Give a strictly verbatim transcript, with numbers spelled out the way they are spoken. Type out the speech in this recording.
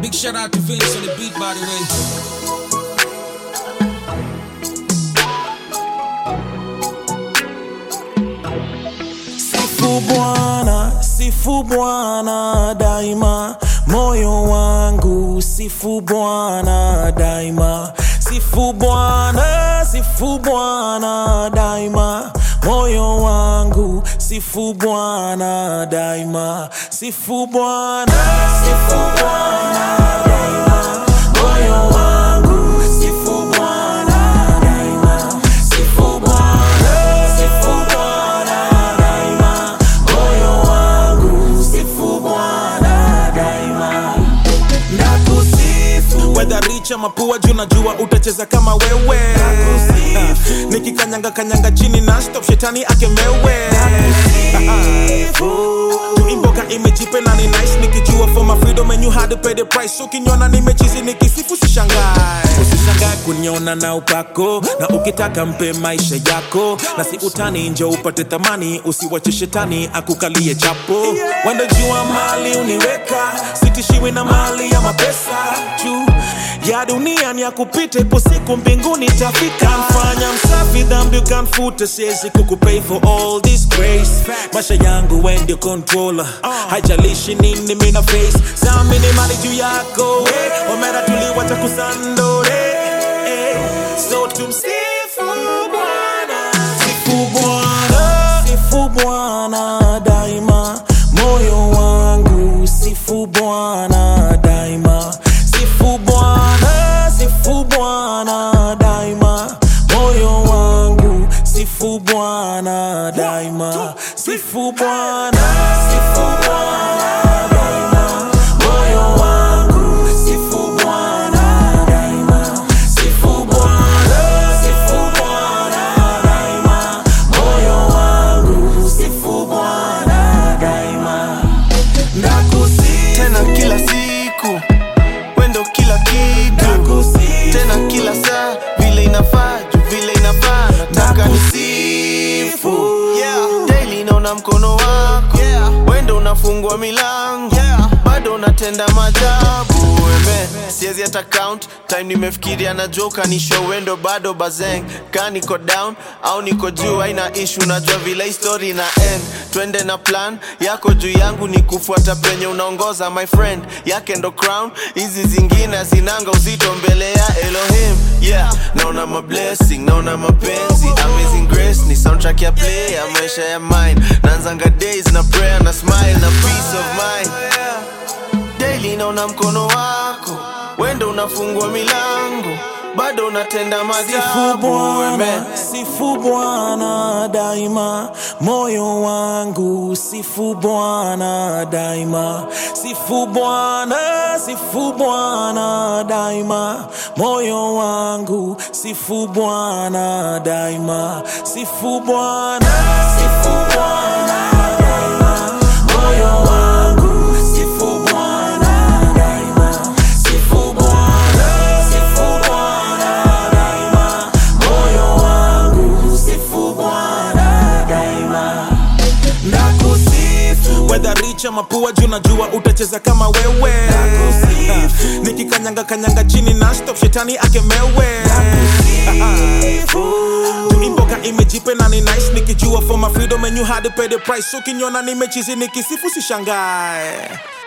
Big shout out to Vince on the beat, by the way. Sifu Bwana, sifu Bwana daima, moyo wangu sifu Bwana daima. Sifu Bwana, sifu Bwana daima, moyo wangu sifu Bwana daima. Sifu Bwana, sifu Bwana daima, moyo wangu sifu Bwana daima. Sifu Bwana, sifu Bwana daima, moyo wangu sifu Bwana daima. Nakusifu whether rich ama poor, juu najua utacheza kama wewe. uh, Nikikanyanga kanyanga chini na stop shetani akemewe. Tuimboka imejipe na ni nice, nikijua for my freedom and you had to pay the price. Ukiniona nimechizi nikisifu sishangae. Usishangae kuniona na upako, na ukitaka mpe maisha yako, na si utani nje upate thamani. Usiwache shetani akukalie chapo. Wanda jua mali uniweka, sitishiwi na mali ya mapesa. Juu ya dunia ni ya kupita, ipo siku mbinguni tafika. Mfanya msafi dhambi ukanfuta, siwezi kukupay for all this grace. Maisha yangu we ndio controller, haijalishi nini mina face. Samini mali juu yako, omera tuliwacha kusandore. So tumsifu Bwana, sifu Bwana, sifu Bwana daima, moyo wangu sifu Bwana daima. Sifu Bwana, sifu Bwana daima, moyo wangu sifu Bwana daima. Sifu Bwana, sifu Bwana daima, moyo wangu sifu Bwana daima. Sifu Bwana, sifu Bwana daima, moyo wangu sifu Bwana daima. Nakusifu tena kila siku, wendo kila kitu. Nakusifu tena kila saa, vile inafaa, juu vile inafaa. Nataka nisifu, yeah. Daily naona mkono wako, yeah. Wendo unafungua milango, yeah. Bado unatenda maajabu, eme. Siezi hata count, time nimefikiria na joka ni show. Wendo bado bazeng, ka niko down au niko juu, haina issue. Najua vile hii story na end, twende na plan yako juu yangu ni kufuata penye unaongoza. My friend yake ndo crown, hizi zingine zinanga uzito mbele ya Elohim. Yeah, naona ma blessing, naona mapenzi, amazing grace ni soundtrack ya play ya maisha ya mine. Naanzanga days na prayer na smile na peace of mind. Daily naona mkono wako, wendo unafungua milango, bado unatenda Sifu maajabu, Bwana, amen. sifu Bwana daima, moyo wangu sifu Bwana daima. Sifu Bwana, sifu Bwana daima, moyo wangu sifu Bwana daima. Sifu Bwana, sifu Bwana daima, moyo wangu sifu Bwana daima. Sifu Bwana, sifu Bwana daima, moyo wangu sifu Bwana daima. Nakusifu whether rich ama poor, juu najua utacheza kama wewe. uh, Nikikanyanga kanyanga chini na stop shetani akemewe. Tuimboka imejipe na ni nice, nikijua for my freedom and you had to pay the price. Ukiniona nimechizi nikisifu sishangae.